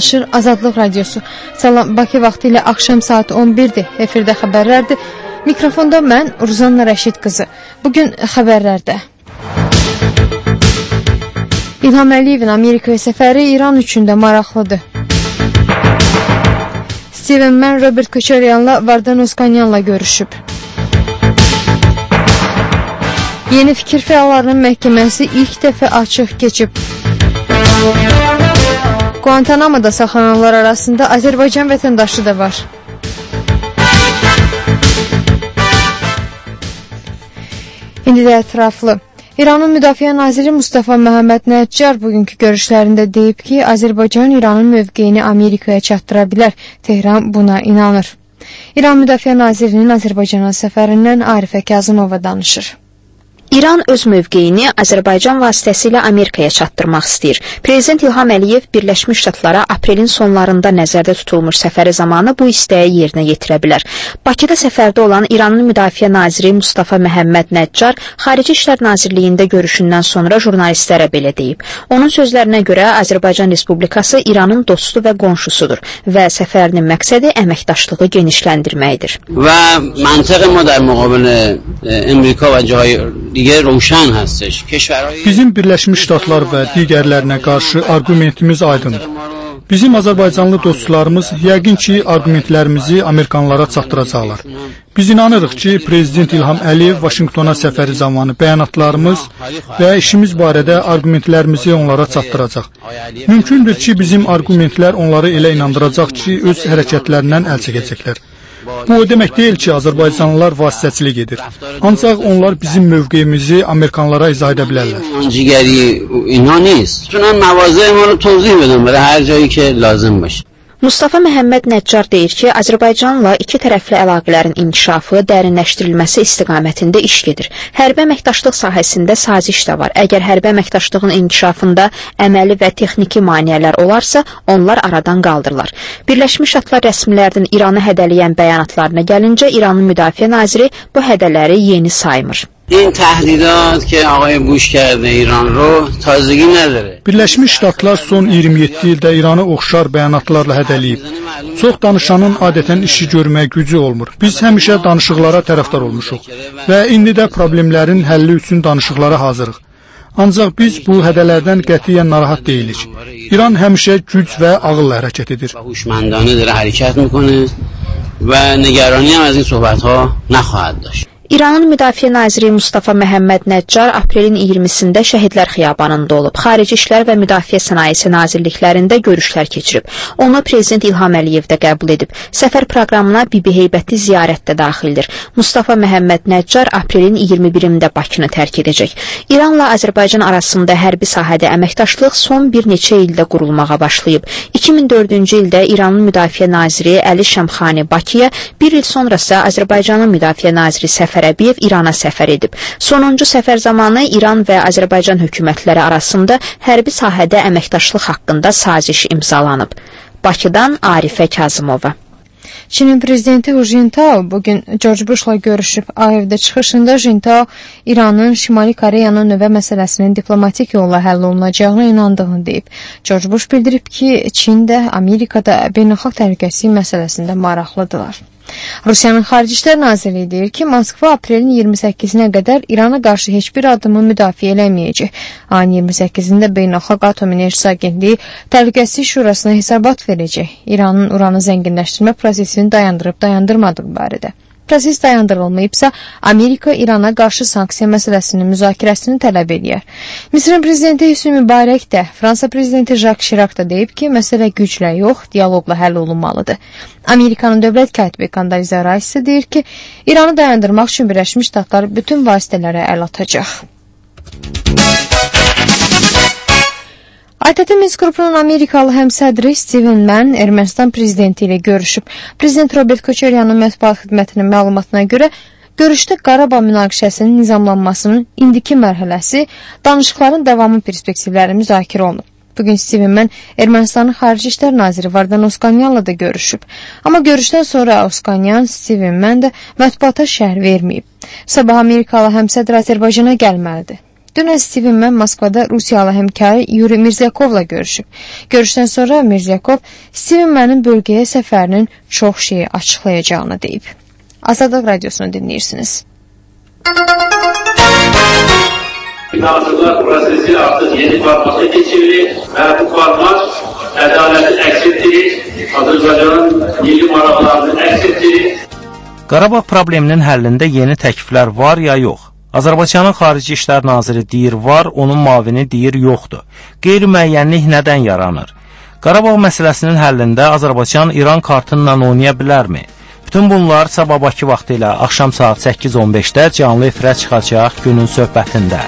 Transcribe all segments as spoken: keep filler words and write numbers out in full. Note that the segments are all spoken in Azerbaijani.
danışır Azadlıq Radiosu. Salam, Bakı vaxtı ilə axşam saat on birdir. Efirdə xəbərlərdir. Mikrofonda mən Ruzanna Rəşid qızı. Bugün xəbərlərdə İlham Əliyevin Amerikaya səfəri İran üçün də maraqlıdır. Steven Mann Robert Koçaryanla Vardan Oskanyanla görüşüb. Yeni fikir fəallarının məhkəməsi ilk dəfə açıq keçib. Guantanamo'da saxlananlar arasında Azərbaycan vətəndaşı da var. İndi də ətraflı. İranın Müdafiə Naziri Mustafa Məhəmməd Nəccar bugünkü görüşlərində deyib ki, Azərbaycan İranın mövqeyini Amerikaya çatdıra bilər. Tehran buna inanır. İran Müdafiə Nazirinin Azərbaycana səfərindən Arifə Kazımova danışır. İran öz mövqeyini Azərbaycan vasitəsilə Amerikaya çatdırmaq istəyir. Prezident İlham Əliyev Birləşmiş Ştatlara aprelin sonlarında nəzərdə tutulmuş səfəri zamanı bu istəyi yerinə yetirə bilər. Bakıda səfərdə olan İranın Müdafiə Naziri Mustafa Məhəmməd Nəccar Xarici İşlər Nazirliyində görüşündən sonra jurnalistlərə belə deyib. Onun sözlərinə görə Azərbaycan Respublikası İranın dostu və qonşusudur və səfərinin məqsədi əməkdaşlığı genişləndirməkdir. Və məntiq ma dar müqabilə Amerika və cahil Bizim Birləşmiş Ştatlar və digərlərinə qarşı argumentimiz aydındır. Bizim Azərbaycanlı dostlarımız yəqin ki, argumentlərimizi Amerikanlara çatdıracaqlar. Biz inanırıq ki, Prezident İlham Əliyev Vaşinqtona səfəri zamanı bəyanatlarımız və işimiz barədə argumentlərimizi onlara çatdıracaq. Mümkündür ki, bizim argumentlər onları elə inandıracaq ki, öz hərəkətlərindən əl çəkəcəklər. Bu o demək deyil ki, Azərbaycanlılar vasitəçilik edir. Ancaq onlar bizim mövqeyimizi Amerikanlara izah edə bilərlər. Mustafa Məhəmməd Nəccar deyir ki, Azərbaycanla iki tərəfli əlaqələrin inkişafı, dərinləşdirilməsi istiqamətində iş gedir. Hərbi əməkdaşlıq sahəsində saziş də var. Əgər hərbi əməkdaşlığın inkişafında əməli və texniki maneələr olarsa, onlar aradan qaldırılar. Birləşmiş Ştatlar rəsmilərinin İranı hədələyən bəyanatlarına gəlincə, İranın Müdafiə Naziri bu hədələri yeni saymır. این تهدیدات که آقای بوش کرده ایران رو تازگی نداره. Birləşmiş Ştatlar son iyirmi yeddi ildə İranı oxşar bəyanatlarla hədələyib. Çox danışanın adətən işi görməyə gücü olmur. Biz həmişə danışıqlara tərəfdar olmuşuq və indi də problemlərin həlli üçün danışıqlara hazırıq. Ancaq biz bu hədələrdən qətiyyən narahat deyilik. İran həmişə güc və ağılla hərəkət edir. هوشمندانه داره حرکت میکنه و نگرانی هم از این صحبت‌ها نخواهد داشت. İranın Müdafiə Naziri Mustafa Məhəmməd Nəccar aprelin iyirmisində Şəhidlər Xiyabanında olub. Xarici İşlər və Müdafiə Sənayesi Nazirliklərində görüşlər keçirib. Onu Prezident İlham Əliyev də qəbul edib. Səfər proqramına Bibi Heybətli ziyarət də daxildir. Mustafa Məhəmməd Nəccar aprelin iyirmi birində Bakını tərk edəcək. İranla Azərbaycan arasında hərbi sahədə əməkdaşlıq son bir neçə ildə qurulmağa başlayıb. iki min dördüncü ildə İranın Müdafiə Naziri Əli Şəmxani Bakıya, bir il sonra isə Azərbaycanın Müdafiə Naziri Səfər Əbiyev İrana səfər edib. Sonuncu səfər zamanı İran və Azərbaycan hökumətləri arasında hərbi sahədə əməkdaşlıq haqqında saziş imzalanıb. Bakıdan Arifə Kazımova. Çinin prezidenti Hu Jintao bugün George Bush'la görüşüb. A evdə çıxışında Jintao İranın Şimali Koreyanın nüvə məsələsinin diplomatik yolla həll olunacağına inandığını deyib. George Bush bildirib ki, Çin də Amerikada beynəlxalq təhlükəsizlik məsələsində maraqlıdırlar. Rusiyanın Xarici İşlər Nazirliyi deyir ki, Moskva aprelin iyirmi səkkizinə qədər İrana qarşı heç bir adımı müdafiə eləməyəcək. Ayın iyirmi səkkizində Beynəlxalq Atom Enerjisi Agentliyi Təhlükəsizlik Şurasına hesabat verəcək. İranın uranı zənginləşdirmə prosesini dayandırıb dayandırmadığı barədə. Proses dayandırılmayıbsa, Amerika İrana qarşı sanksiya məsələsinin müzakirəsini tələb edir. Misrin prezidenti Hüsnü Mübarək də, Fransa prezidenti Jacques Chirac da deyib ki, məsələ güclə yox, dialoqla həll olunmalıdır. Amerikanın dövlət katibi Condoleezza Rice isə deyir ki, İranı dayandırmaq üçün Birləşmiş Ştatlar bütün vasitələrə əl atacaq. A T T Minsk qrupunun Amerikalı həmsədri Steven Mann Ermənistan prezidenti ilə görüşüb. Prezident Robert Koçaryanın mətbuat xidmətinin məlumatına görə, görüşdə Qarabağ münaqişəsinin nizamlanmasının indiki mərhələsi, danışıqların davamı perspektivləri müzakirə olunub. Bugün Steven Mann Ermənistanın Xarici İşlər Naziri Vardan Oskanyanla da görüşüb. Amma görüşdən sonra Oskanyan, Steven Mann də mətbuata şərh verməyib. Sabah Amerikalı həmsədr Azərbaycana gəlməlidir. Dünən Steven Mann Moskvada Rusiyalı həmkarı Yuri Mirzyakovla görüşüb. Görüşdən sonra Mirzyakov Steven Mann'ın bölgəyə səfərinin çox şeyi açıqlayacağını deyib. Azadlıq Radiosunu dinləyirsiniz. Hazırlık prosesi artık yeni formata geçildi ve bu format ədaletin əks etdirir, Azərbaycanın milli maraqlarını əks etdirir. Qarabağ probleminin həllində yeni təkliflər var ya yox? Azərbaycanın Xarici İşlər Naziri deyir var, onun mavini deyir yoxdur. Qeyri-müəyyənlik nədən yaranır? Qarabağ məsələsinin həllində Azərbaycan İran kartınla oynaya bilərmi? Bütün bunlar sabah Bakı vaxtı ilə axşam saat səkkiz on beşdə canlı efirə çıxacaq günün söhbətində.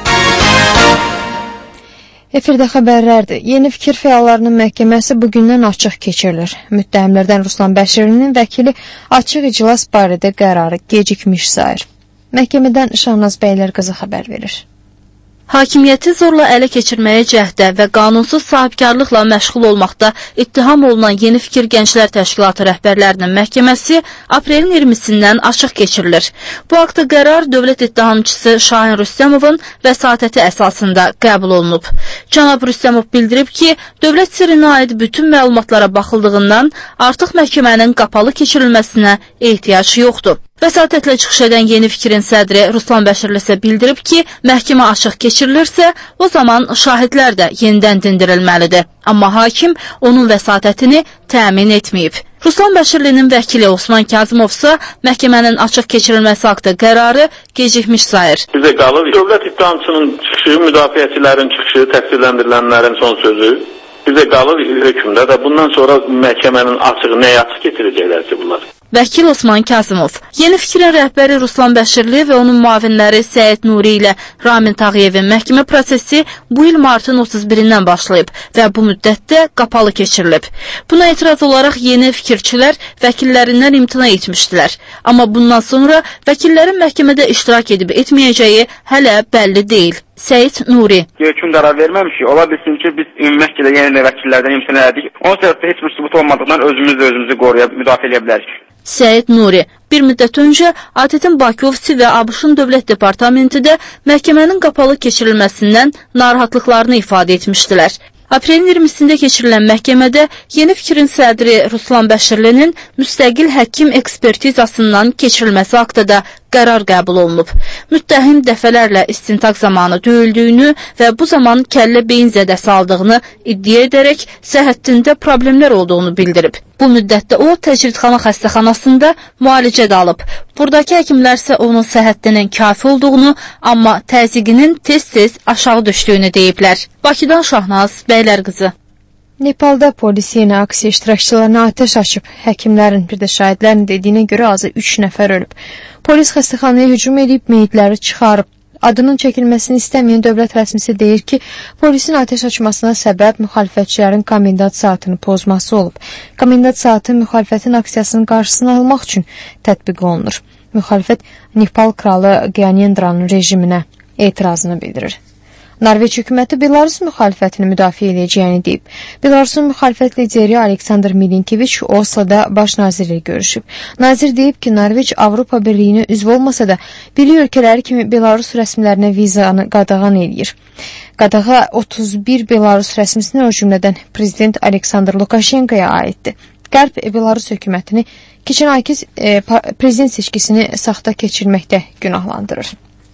Efirdə xəbərlərdir. Yeni fikir fəallarının məhkəməsi bugündən açıq keçirilir. Müttəhimlərdən Ruslan Bəşirlinin vəkili açıq iclas barədə qərarı gecikmiş sayır. Məhkəmədən Şahnaz Bəylər qızı xəbər verir. Hakimiyyəti zorla ələ keçirməyə cəhdə və qanunsuz sahibkarlıqla məşğul olmaqda ittiham olunan Yeni Fikir Gənclər Təşkilatı rəhbərlərinin məhkəməsi aprelin iyirmisindən açıq keçirilir. Bu haqda qərar dövlət ittihamçısı Şahin Rüstəmovun vəsatəti əsasında qəbul olunub. Cənab Rüstəmov bildirib ki, dövlət sirrinə aid bütün məlumatlara baxıldığından artıq məhkəmənin qapalı keçirilməsinə ehtiyac yoxdur. Vəsatətlə çıxış edən Yeni Fikrin sədri Ruslan Bəşirli isə bildirib ki, məhkəmə açıq keçirilirsə, o zaman şahidlər də yenidən dindirilməlidir. Amma hakim onun vəsatətini təmin etməyib. Ruslan Bəşirlinin vəkili Osman Kazımov isə məhkəmənin açıq keçirilməsi haqda qərarı gecikmiş sayır. Bizə qalır, dövlət ittihamçının çıxışı, müdafiəçilərin çıxışı, təqsirləndirilənlərin son sözü bizə qalır hökmdə də bundan sonra məhkəmənin açığı nəyə açıq getirəcəklər ki bunlar? Vəkil Osman Kazımov, Yeni Fikrin rəhbəri Ruslan Bəşirli və onun müavinləri Səid Nuri ilə Ramin Tağıyevin məhkəmə prosesi bu il martın otuz birindən başlayıb və bu müddətdə qapalı keçirilib. Buna etiraz olaraq Yeni Fikirçilər vəkillərindən imtina etmişdilər. Amma bundan sonra vəkillərin məhkəmədə iştirak edib etməyəcəyi hələ bəlli deyil. Səid Nuri. Hökm qərar verməmişik. Ola bilsin ki, biz ümumi məhkəmədə yenə vəkillərdən imtina etdik. Onun səbəbdə heç bir sübut olmadığından özümüz də özümüzü qoruya, müdafiə edə bilərik. Səid Nuri bir müddət öncə ATƏT-in Bakı ofisi və ABŞ-ın Dövlət Departamenti də məhkəmənin qapalı keçirilməsindən narahatlıqlarını ifadə etmişdilər. Aprelin iyirmisində keçirilən məhkəmədə Yeni Fikrin sədri Ruslan Bəşirlinin müstəqil həkim ekspertizasından keçirilməsi haqda da qərar qəbul olunub. Müttəhim dəfələrlə istintaq zamanı döyüldüyünü və bu zaman kəllə beyin zədəsi aldığını iddia edərək səhhətində problemlər olduğunu bildirib. Bu müddətdə o, təcridxana xəstəxanasında müalicədə alıb. Buradakı həkimlər isə onun səhhətinin kafi olduğunu, amma təzyiqinin tez-tez aşağı düşdüyünü deyiblər. Bakıdan Şahnaz Bəylər qızı. Nepalda polis yenə aksiya iştirakçılarına atəş açıb. Həkimlərin, bir də şahidlərin dediyinə görə azı üç nəfər ölüb. Polis xəstəxanaya hücum edib meyitləri çıxarıb. Adının çəkilməsini istəməyən dövlət rəsmisi deyir ki, polisin atəş açmasına səbəb müxalifətçilərin komendant saatını pozması olub. Komendant saatı müxalifətin aksiyasının qarşısını almaq üçün tətbiq olunur. Müxalifət Nepal kralı Gyanendranın rejiminə etirazını bildirir. Norveç hökuməti Belarus müxalifətini müdafiə edəcəyini deyib. Belarusun müxalifət lideri Aleksandr Milinkeviç Osloda baş nazirlə görüşüb. Nazir deyib ki, Norveç Avropa Birliyinə üzv olmasa da, birlik ölkələri kimi Belarus rəsmilərinə vizanı qadağan edir. Qadağa otuz bir Belarus rəsmisinə o cümlədən prezident Aleksandr Lukashenkoya aiddir. Qərb Belarus hökumətini keçən ayki e, prezident seçkisini saxta keçirməkdə günahlandırır.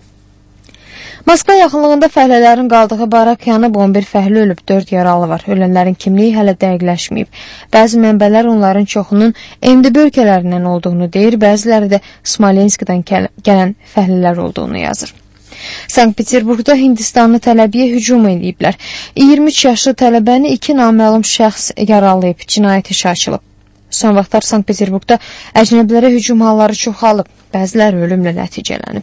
Moskva yaxınlığında fəhlələrin qaldığı barak yanıb, on bir fəhli ölüb, dörd yaralı var. Ölənlərin kimliyi hələ dəqiqləşməyib. Bəzi mənbələr onların çoxunun M D B ölkələrindən olduğunu deyir, bəziləri də Smolenskdən gələn fəhlilər olduğunu yazır. Sankt-Peterburqda Hindistanlı tələbəyə hücum ediblər. iyirmi üç yaşlı tələbəni iki naməlum şəxs yaralayıb, cinayət işi açılıb. Son vaxtlar Sankt-Peterburqda əcnəbilərə hücum halları çoxalıb, bəziləri ölümlə nəticələnib.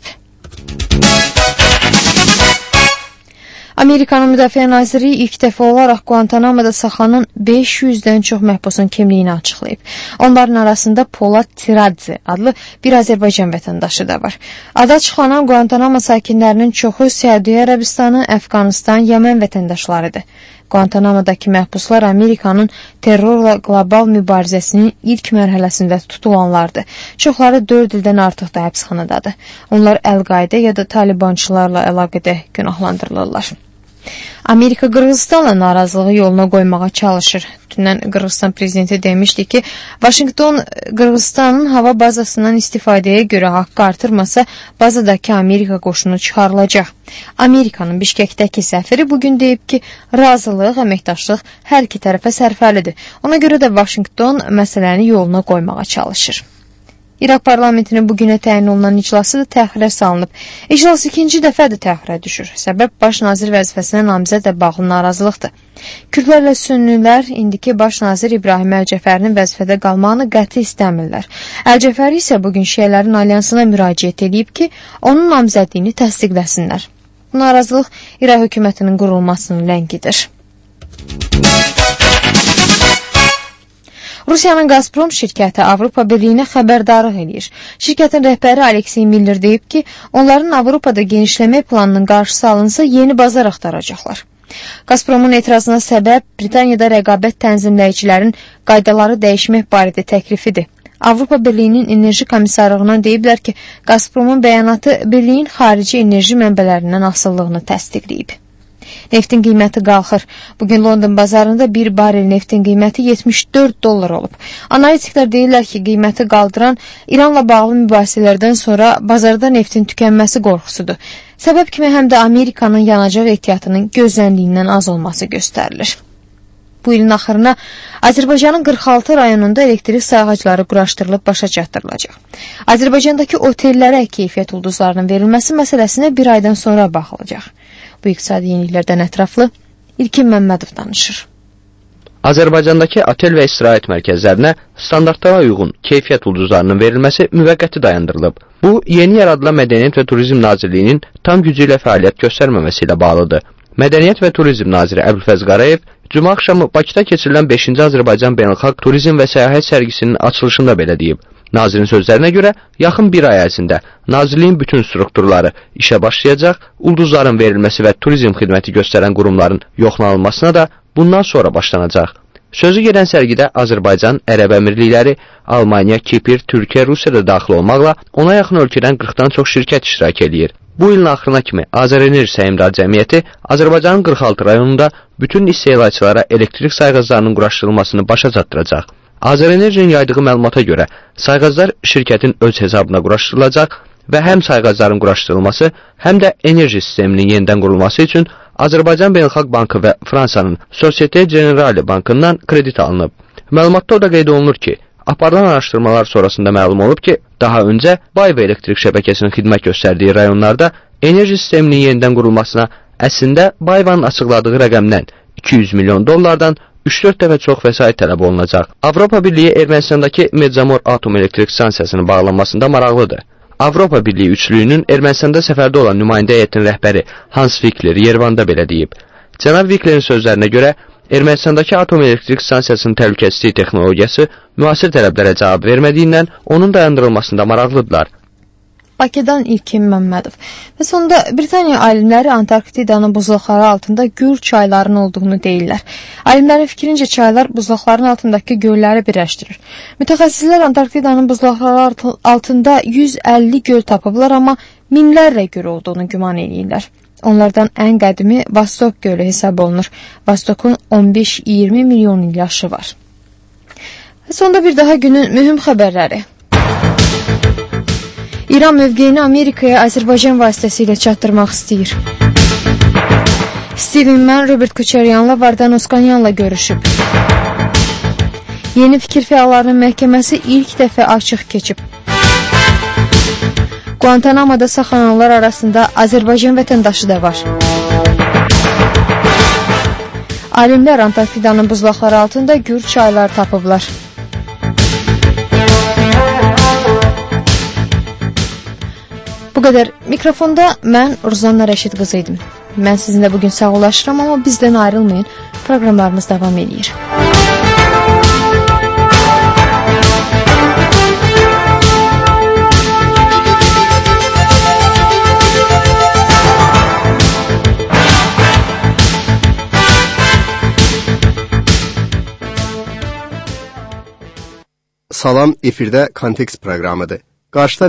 Amerikanın Müdafiə Naziri ilk dəfə olaraq Guantanamoda saxlanan beş yüzdən çox məhbusun kimliyini açıqlayıb. Onların arasında Polat Tiradze adlı bir Azərbaycan vətəndaşı da var. Adı açıqlanan Guantanamo sakinlərinin çoxu Səudiyyə Ərəbistanı, Əfqanistan, Yəmən vətəndaşlarıdır. Guantanamo-dakı məhbuslar Amerikanın terrorla qlobal mübarizəsinin ilk mərhələsində tutulanlardır. Çoxları dörd ildən artıq da həbsxanadadır. Onlar Əl-Qaidə ya da Talibançılarla əlaqədə günahlandırılırlar. Amerika Qırğızstanla narazılığı yoluna qoymağa çalışır. Dünən Qırğızstan prezidenti demişdi ki, Vaşinqton Qırğızstanın hava bazasından istifadəyə görə haqqı artırmasa, bazadakı Amerika qoşunu çıxarılacaq. Amerikanın Bişkəkdəki səfiri bugün deyib ki, razılıq, əməkdaşlıq hər iki tərəfə sərfəlidir. Ona görə də Vaşinqton məsələni yoluna qoymağa çalışır. İraq parlamentinin bugünə təyin olunan iclası da təxirə salınıb. İclas ikinci dəfədir təxirə düşür. Səbəb baş nazir vəzifəsinə namizədlə bağlı narazılıqdır. Kürdlərlə sünnilər indiki baş nazir İbrahim Əl-Cəfərinin vəzifədə qalmağını qəti istəmirlər. Əl-Cəfəri isə bugün şiələrin alyansına müraciət edib ki, onun namizədliyini təsdiqləsinlər. Bu narazılıq İraq hökumətinin qurulmasını ləngidir. Rusiyanın Gazprom şirkəti Avropa Birliyinə xəbərdarlıq edir. Şirkətin rəhbəri Aleksey Miller deyib ki, onların Avropada genişləmək planının qarşısı alınsa yeni bazar axtaracaqlar. Gazpromun etirazına səbəb Britaniyada rəqabət tənzimləyicilərin qaydaları dəyişmək barədə təklifidir. Avropa Birliyinin enerji komissarlığından deyiblər ki, Gazpromun bəyanatı Birliyin xarici enerji mənbələrindən asıllığını təsdiqləyib. Neftin qiyməti qalxır. Bugün London bazarında bir barel neftin qiyməti yetmiş dörd dollar olub. Analitiklər deyirlər ki, qiyməti qaldıran İranla bağlı mübahisələrdən sonra bazarda neftin tükənməsi qorxusudur. Səbəb kimi həm də Amerikanın yanacaq ehtiyatının gözləndiyindən az olması göstərilir. Bu ilin axırına Azərbaycanın qırx altı rayonunda elektrik sayğacları quraşdırılıb başa çatdırılacaq. Azərbaycandakı otellərə keyfiyyət ulduzlarının verilməsi məsələsinə bir aydan sonra baxılacaq. Bu iqtisadi yeniliklərdən ətraflı İlkin Məmmədov danışır. Azərbaycandakı otel və istirahət mərkəzlərinə standartlara uyğun keyfiyyət ulduzlarının verilməsi müvəqqəti dayandırılıb. Bu, yeni yaradılan Mədəniyyət və Turizm Nazirliyinin tam gücü ilə fəaliyyət göstərməməsi ilə bağlıdır. Mədəniyyət və Turizm Naziri Əbülfəz Qarayev Cümə axşamı Bakıda keçirilən beşinci Azərbaycan Beynəlxalq Turizm və Səyahət sərgisinin açılışında belə deyib. Nazirin sözlərinə görə, yaxın bir ay ərzində Nazirliyin bütün strukturları işə başlayacaq, ulduzların verilməsi və turizm xidməti göstərən qurumların yoxlanılmasına da bundan sonra başlanacaq. Sözü gedən sərgidə Azərbaycan, Ərəb Əmirlikləri, Almaniya, Kipr, Türkiyə, Rusiya da daxil olmaqla ona yaxın ölkədən qırxdan çox şirkət iştirak edir. Bu ilin axırına kimi Azərenerji Səhmdar Cəmiyyəti Azərbaycanın qırx altı rayonunda bütün istehlakçılara elektrik sayğaclarının quraşdırılmasını başa çatdıracaq. Azərenerjinin yaydığı məlumata görə sayğaclar şirkətin öz hesabına quraşdırılacaq və həm sayğacların quraşdırılması, həm də enerji sisteminin yenidən qurulması üçün Azərbaycan Beynəlxalq Bankı və Fransanın Societe Generale Bankından kredit alınıb. Məlumatda o da qeyd olunur ki, aparılan araşdırmalar sonrasında məlum olub ki, daha öncə Bayva elektrik şəbəkəsinin xidmət göstərdiyi rayonlarda enerji sisteminin yenidən qurulmasına əslində Bayvanın açıqladığı rəqəmdən iki yüz milyon dollardan üç dörd dəfə çox vəsait tələb olunacaq. Avropa Birliyi Ermənistandakı Medzamor Atom Elektrik Stansiyasının bağlanmasında maraqlıdır. Avropa Birliyi üçlüyünün Ermənistanda səfərdə olan nümayəndə heyətinin rəhbəri Hans Wickler Yerevanda belə deyib. Cənab Wicklerin sözlərinə görə, Ermənistandakı atom elektrik stansiyasının təhlükəsizlik texnologiyası müasir tələblərə cavab vermədiyindən onun dayandırılmasında maraqlıdırlar. Bakıdan İlkin Məmmədov. Və sonunda Britaniya alimləri Antarktidanın buzlaqları altında gür çayların olduğunu deyirlər. Alimlərin fikrincə çaylar buzlaqların altındakı gölləri birləşdirir. Mütəxəssislər Antarktidanın buzlaqları altında yüz əlli göl tapıblar, amma minlərlə göl olduğunu güman edirlər. Onlardan ən qədimi Vostok gölü hesab olunur. Vostokun on beş iyirmi milyon il yaşı var. Və sonunda bir daha günün mühüm xəbərləri. İran mövqeyini Amerikaya Azərbaycan vasitəsilə çatdırmaq istəyir. Steven Mann Robert Koçaryanla Vardan Oskanyanla görüşüb. Yeni fikir fəallarının məhkəməsi ilk dəfə açıq keçib. Guantanamo'da saxlananlar arasında Azərbaycan vətəndaşı da var. Alimlər Antarktidanın buzlaqları altında gür çaylar tapıblar. Bu qədər. Mikrofonda mən Ruzanna Rəşid qızı idim. Mən sizinlə bugün sağollaşıram, amma bizdən ayrılmayın. Proqramlarımız davam edir. Salam, efirdə Kontekst proqramıdır. Qarşıda